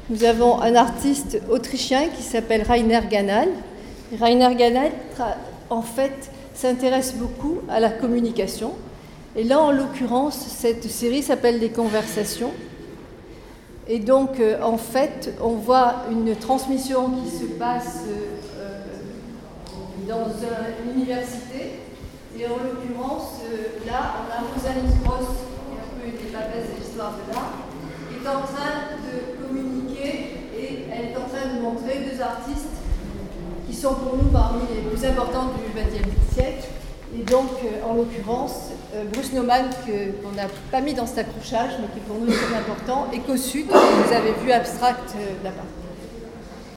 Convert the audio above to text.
Nous avons un artiste autrichien qui s'appelle Rainer Ganal. Rainer Ganal, en fait, s'intéresse beaucoup à la communication. Et là, en l'occurrence, cette série s'appelle Les Conversations. Et donc, en fait, on voit une transmission qui se passe dans une université. Et en l'occurrence, là, on a Rosalie Gross, qui est un peu une papesse de l'histoire de l'art, qui est en train de communiquer et elle est en train de montrer deux artistes qui sont pour nous parmi les plus importants du XXe siècle. Et donc, en l'occurrence, Bruce Nauman, qu'on n'a pas mis dans cet accrochage, mais qui pour nous est très important, et Kossuth, que vous avez vu abstract là-bas.